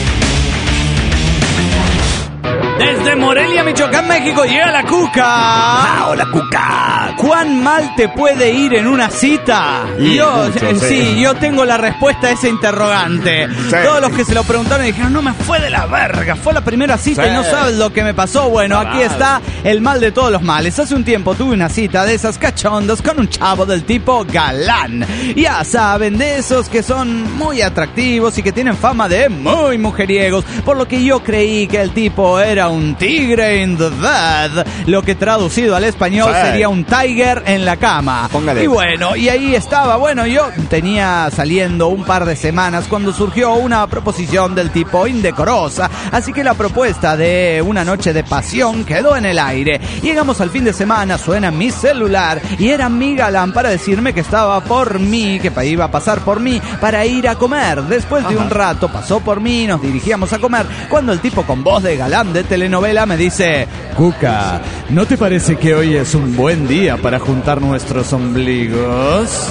Desde Morelia, Michoacán, México, llega la Cuca. ¡Ah, hola, Cuca! ¿Cuán mal te puede ir en una cita? Yo tengo la respuesta a ese interrogante. Sí. Todos los que se lo preguntaron dijeron, no, me fue de la verga, fue la primera cita y no sabes lo que me pasó. Bueno, aquí está el mal de todos los males. Hace un tiempo tuve una cita de esas cachondas con un chavo del tipo galán. Ya saben, de esos que son muy atractivos y que tienen fama de muy mujeriegos, por lo que yo creí que el tipo era un tigre in the bed, lo que traducido al español sería un tiger en la cama. Póngale. Y bueno, y ahí estaba. Bueno, yo tenía saliendo un par de semanas cuando surgió una proposición del tipo indecorosa, así que la propuesta de una noche de pasión quedó en el aire. Llegamos al fin de semana, suena mi celular y era mi galán para decirme que estaba por mí, que iba a pasar por mí para ir a comer. Después de un rato pasó por mí, nos dirigíamos a comer, cuando el tipo con voz de galán de telenovela me dice, Cuca, ¿no te parece que hoy es un buen día para juntar nuestros ombligos?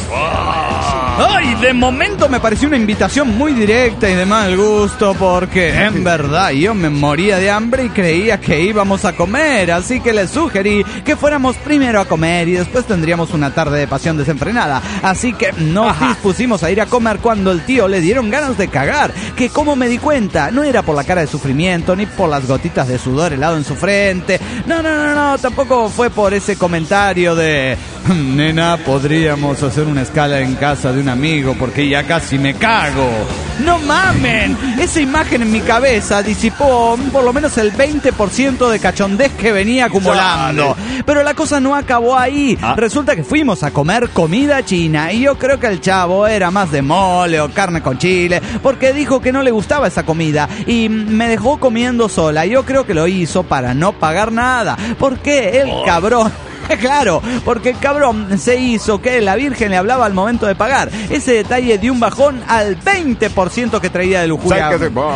¡Ay! De momento me pareció una invitación muy directa y de mal gusto, porque en verdad yo me moría de hambre y creía que íbamos a comer, así que le sugerí que fuéramos primero a comer y después tendríamos una tarde de pasión desenfrenada. Así que nos dispusimos a ir a comer cuando el tío le dieron ganas de cagar, que como me di cuenta, no era por la cara de sufrimiento ni por las gotitas de sudor helado en su frente. No, tampoco fue por ese comentario de, nena, podríamos hacer una escala en casa de un amigo porque ya casi me cago. ¡No mamen! Esa imagen en mi cabeza disipó por lo menos el 20% de cachondez que venía acumulando. Pero la cosa no acabó ahí. Resulta que fuimos a comer comida china y yo creo que el chavo era más de mole o carne con chile, porque dijo que no le gustaba esa comida y me dejó comiendo sola. Yo creo que lo hizo para no pagar nada, porque el cabrón... Claro, porque el cabrón se hizo que la Virgen le hablaba al momento de pagar. Ese detalle dio un bajón al 20% que traía de lujuria.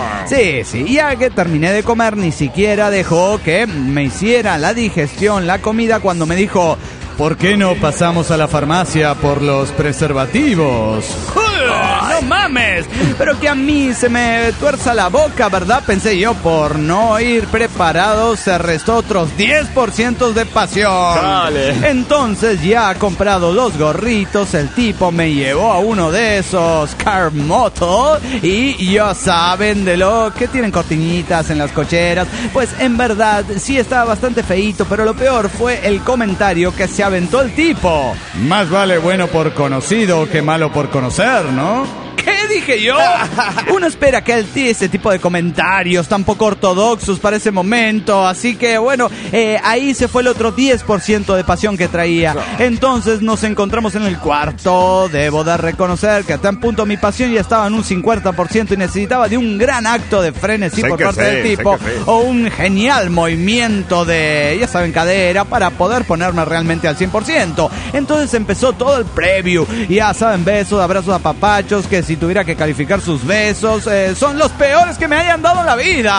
Sí, ya que terminé de comer, ni siquiera dejó que me hiciera la digestión, la comida, cuando me dijo, ¿por qué no pasamos a la farmacia por los preservativos? ¡No mames! Pero que a mí se me tuerza la boca, ¿verdad? Pensé yo, por no ir preparado se restó otros 10% de pasión. Dale. Entonces, ya comprado los gorritos, el tipo me llevó a uno de esos Car Moto y ya saben de lo que tienen cortinitas en las cocheras. Pues en verdad sí estaba bastante feíto, pero lo peor fue el comentario que se aventó el tipo. Más vale bueno por conocido que malo por conocer, ¿no? ¿Qué dije yo? Uno espera que ese tipo de comentarios tan poco ortodoxos para ese momento. Así que bueno, ahí se fue el otro 10% de pasión que traía. Entonces nos encontramos en el cuarto. Debo de reconocer que hasta en punto mi pasión ya estaba en un 50% y necesitaba de un gran acto de frenesí por parte del tipo, o un genial movimiento de, ya saben, cadera, para poder ponerme realmente al 100%. Entonces empezó todo el preview. Ya saben, besos, abrazos, apapachos, que si tuviera que calificar sus besos, son los peores que me hayan dado en la vida.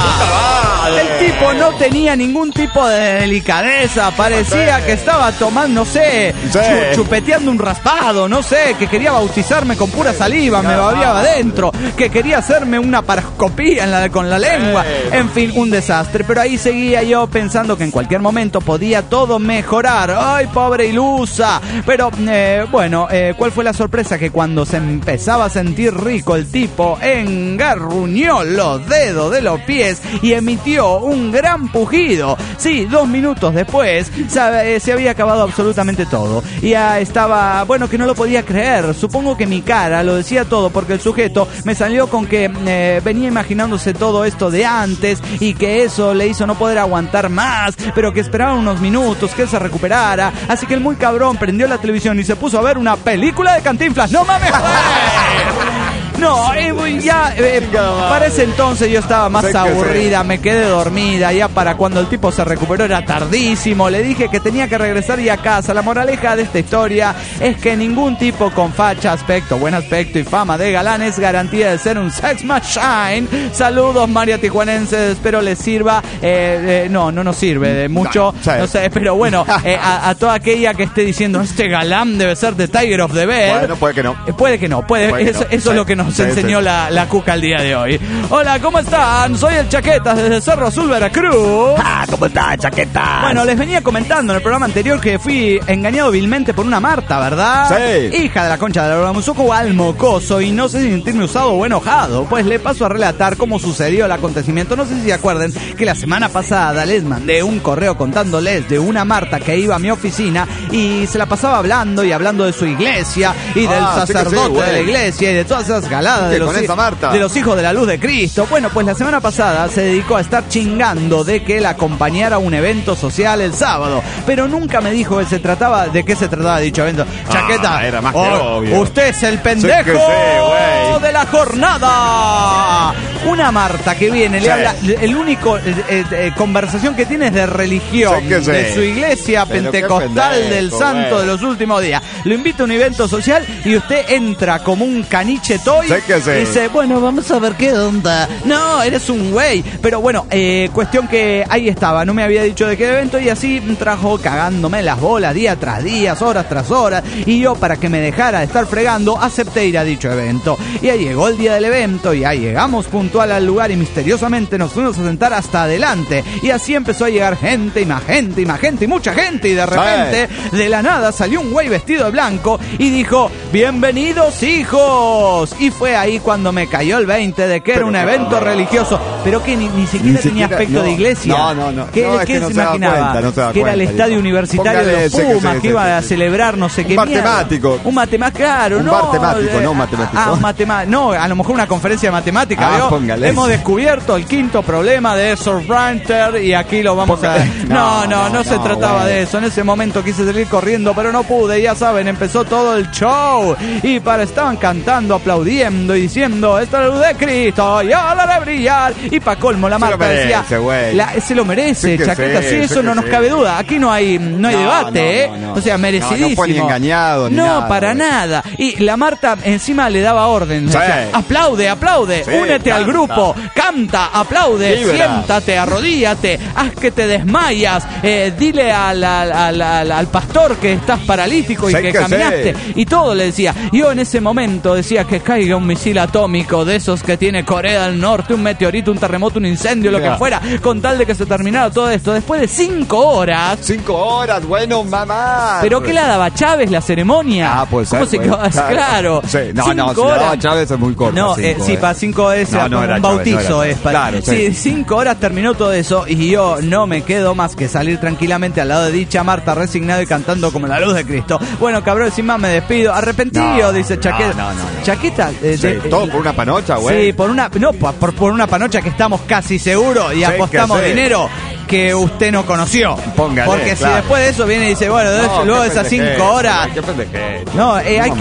El tipo no tenía ningún tipo de delicadeza. Parecía que estaba tomando, no sé, chupeteando un raspado, no sé, que quería bautizarme con pura saliva, me babiaba adentro, que quería hacerme una paroscopía con la lengua. En fin, un desastre. Pero ahí seguía yo pensando que en cualquier momento podía todo mejorar. ¡Ay, pobre ilusa! Pero, bueno, ¿cuál fue la sorpresa? Que cuando se empezaba a sentir rico, el tipo engarruñó los dedos de los pies y emitió un gran pujido. Sí, 2 minutos después se había acabado absolutamente todo. Ya estaba, bueno, que no lo podía creer. Supongo que mi cara lo decía todo, porque el sujeto me salió con que venía imaginándose todo esto de antes y que eso le hizo no poder aguantar más, pero que esperaba unos minutos que él se recuperara. Así que el muy cabrón prendió la televisión y se puso a ver una película de Cantinflas. ¡No mames! No, Para ese entonces yo estaba más aburrida, me quedé dormida. Ya para cuando el tipo se recuperó era tardísimo. Le dije que tenía que regresar ya a casa. La moraleja de esta historia es que ningún tipo con facha, aspecto, buen aspecto y fama de galán es garantía de ser un sex machine. Saludos, María Tijuanense. Espero les sirva. No nos sirve de mucho. No sé, pero bueno, a toda aquella que esté diciendo este galán debe ser de Tiger of the Bed. Bueno, puede que no. Eso es lo que nos enseñó la Cuca el día de hoy. Hola, ¿cómo están? Soy el Chaquetas desde Cerro Azul, Veracruz. ¿Cómo está, Chaqueta? Bueno, les venía comentando en el programa anterior que fui engañado vilmente por una Marta, ¿verdad? Sí. Hija de la concha de la lora, musoco al mocoso, y no sé si sentirme usado o enojado. Pues le paso a relatar cómo sucedió el acontecimiento. No sé si se acuerdan que la semana pasada les mandé un correo contándoles de una Marta que iba a mi oficina y se la pasaba hablando de su iglesia y del sacerdote de la iglesia y de todas esas galadas de los hijos de la luz de Cristo. Bueno, pues la semana pasada se dedicó a estar chingando de que él acompañara a un evento social el sábado, pero nunca me dijo de qué se trataba dicho evento. Chaqueta, era más que obvio. Usted es el pendejo de la jornada. Una Marta que viene, le habla, el único conversación que tiene es de religión, de su iglesia pentecostal del santo de los últimos días. Lo invita a un evento social y usted entra como un caniche toy y dice, bueno, vamos a ver qué onda. No, eres un güey. Pero bueno, cuestión que ahí estaba, no me había dicho de qué evento y así trajo cagándome las bolas día tras día, horas tras horas, y yo, para que me dejara de estar fregando, acepté ir a dicho evento. Y ahí llegó el día del evento y ahí llegamos puntual al lugar y misteriosamente nos fuimos a sentar hasta adelante y así empezó a llegar gente y más gente y más gente y mucha gente, y de repente de la nada salió un güey vestido de blanco y dijo, bienvenidos hijos, y fue ahí cuando me cayó el 20 de que era un evento religioso, pero que ni siquiera tenía aspecto de iglesia. ¿Qué se imaginaba? Que era el estadio universitario de los Pumas, que iba a celebrar no sé qué mierda. Un matemático, claro, no, a lo mejor una conferencia de matemática, hemos descubierto el quinto problema de Survivor y aquí lo vamos a... No se trataba de eso. En ese momento quise salir corriendo, pero no pude. Ya saben, empezó todo el show y estaban cantando, aplaudiendo y diciendo, esta es la luz de Cristo y ahora de brillar. Y pa' colmo, la Marta decía, se lo merece, Chaqueta, sí, eso no nos cabe duda. Aquí no hay debate, o sea, merecidísimo. No fue ni engañado, ni nada. Para nada. Y la Marta encima le daba orden. Decía, aplaude, únete al grupo, canta, aplaude, siéntate, arrodíllate, haz que te desmayas, dile al pastor que estás paralítico y que caminaste. Y todo le decía. Yo en ese momento decía que caiga un misil atómico de esos que tiene Corea del Norte, un meteorito, un terremoto, un incendio, lo que fuera, con tal de que se terminara todo esto. Después de 5 horas. 5 horas, bueno, mamá. ¿Pero qué la daba Chávez la ceremonia? Pues ¿cómo se quedó? Claro. Sí. No, si la daba Chávez es muy corto. No, sí, para 5 es como un bautizo. Claro, sí, 5 horas terminó todo eso y yo no me quedo más que salir tranquilamente al lado de dicha Marta, resignado y cantando como la luz de Cristo. Bueno, cabrón, sin más me despido. Arrepentido, dice Chaqueta. Chaqueta. Todo por una panocha, güey. Sí, por una panocha que estamos casi seguros y apostamos dinero que usted no conoció. Póngale, porque si después de eso viene y dice, bueno, luego de esas 5 horas. No, hay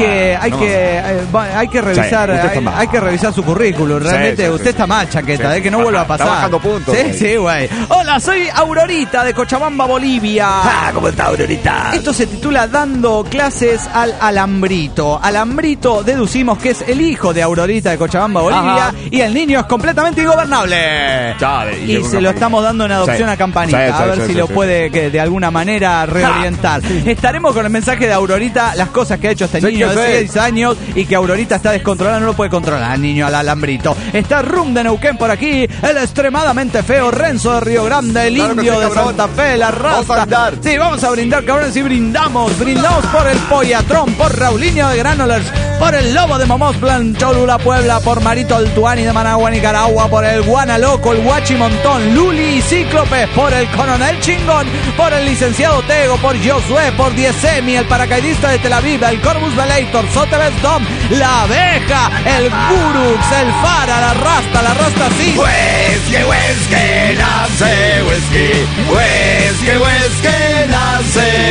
que revisar, hay que revisar su currículum. Realmente usted está mal, Chaqueta, de que no vuelva a pasar. Está bajando puntos. Sí, güey. Hola, soy Aurorita de Cochabamba, Bolivia. ¿Cómo está, Aurorita? Esto se titula Dando clases al Alambrito. Alambrito deducimos que es el hijo de Aurorita de Cochabamba, Bolivia. Y el niño es completamente ingobernable. Y se lo estamos dando en adopción a Campanita, a ver si lo puede de alguna manera reorientar. Estaremos con el mensaje de Aurorita, las cosas que ha hecho este niño de 6 años y que Aurorita está descontrolada, no lo puede controlar al niño, al Alambrito. Está Rum de Neuquén por aquí, el extremadamente feo Renzo de Río Grande, el indio de Santa Fe, la Rasta. Sí, vamos a brindar, cabrones, y brindamos por el Pollatrón, por Raulinho de Granollers, por el Lobo de Momosplan, Cholula, Puebla, por Marito Altuani de Managua, Nicaragua, por el Guana Loco, el Guachimontón, Luli y Cíclope, por el Coronel Chingón, por el licenciado Tego, por Josué, por Diesemi, el paracaidista de Tel Aviv, el Corvus Velator, Sotebes Dom, la Abeja, el Gurux, el Fara, la Rasta sí. Whisky, nace whisky, nace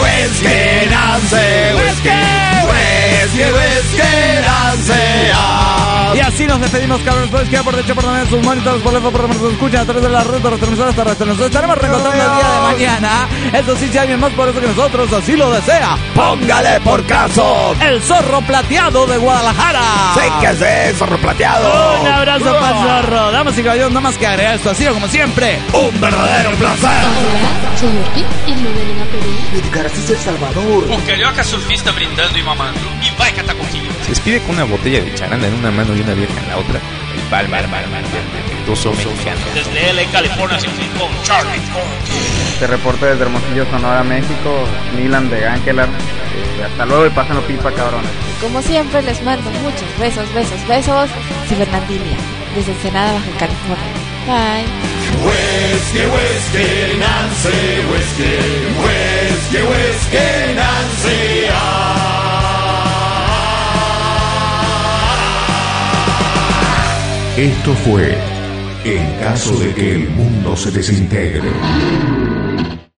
whisky, nace whisky, nace nos despedimos, cabrones. Puedes quedar por derecho, por también sus monitores, por lejos, por nos escuchan a través de las redes, por retransmisoras hasta resto. Nos estaremos reencontrando el día de mañana. Eso sí, si alguien más poderoso que nosotros así lo desea, ¡póngale por caso! El zorro plateado de Guadalajara. Sí, que es zorro plateado. Un abrazo para el zorro. Damas y caballeros, nada más que agregar esto. Ha sido como siempre un verdadero placer. Hola, soy Orpi y no ven a Perú. Edgar, así es El Salvador. Un carioca surfista brindando y mamando. Y vai catacoquillo. Se despide con una botella de charanda en una mano y una vieja en la otra. El palma, defectuoso mexicano. Desde LA, California, con Charlie. Te reporto desde Hermosillo, Sonora, México. Milan de Ángelar. Hasta luego y pásenlo pipa, cabrones. Como siempre, les mando muchos besos. Cibernandilia, desde Ensenada, Baja California. Bye. Whiskey, Nancy, whiskey, Nancy. Esto fue En caso de que el mundo se desintegre.